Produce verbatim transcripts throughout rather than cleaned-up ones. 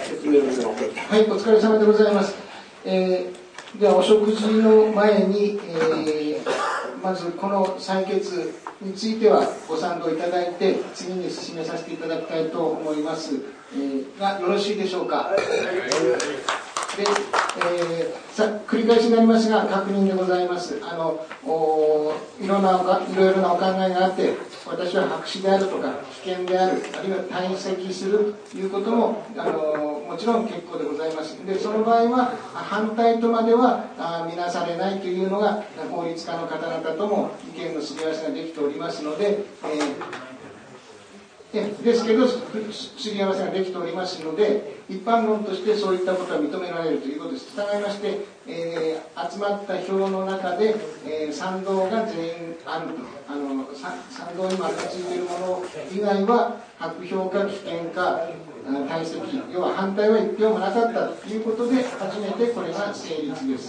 説明をさせて。 はい、お疲れ様でございます。えー、ではお食事の前に、えー、まずこの採決についてはご賛同いただいて、次に進めさせていただきたいと思います、えー、がよろしいでしょうか。で、えー、さ繰り返しになりますが確認でございます。あのいろんなおかいろいろなお考えがあって、私は白紙であるとか危険である、あるいは退席するということもあのもちろん結構でございます。でその場合は反対とまではあ見なされないというのが法律家の方々とも意見のすり合わせができておりますので、えーですけど、すり合わせができておりますので、一般論としてそういったことは認められるということです。従いまして、えー、集まった票の中で、えー、賛同が全員あると、あの賛同に今ついているもの以外は、白票か棄権か退席、要は反対は一票もなかったということで、初めてこれが成立です。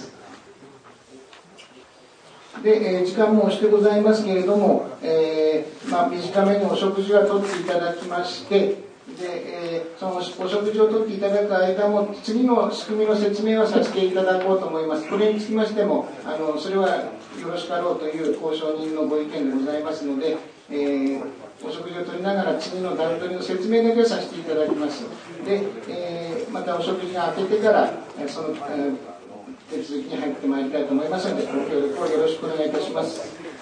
で、えー、時間も押してございますけれども、えーまあ、短めにお食事はとっていただきまして、で、えー、そのお食事をとっていただく間も次の仕組みの説明をさせていただこうと思います。これにつきましてもあのそれはよろしかろうという交渉人のご意見でございますので、えー、お食事をとりながら次の段取りの説明だけをさせていただきます。で、えー、またお食事が明けてからその、えー手続きに入ってまいりたいと思いますので、ご協力をよろしくお願いいたします。